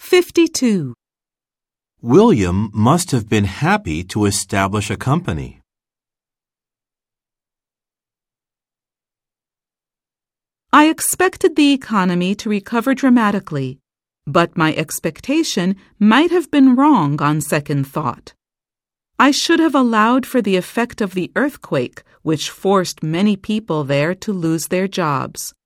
52. William must have been happy to establish a company. I expected the economy to recover dramatically, but my expectation might have been wrong on second thought. I should have allowed for the effect of the earthquake, which forced many people there to lose their jobs.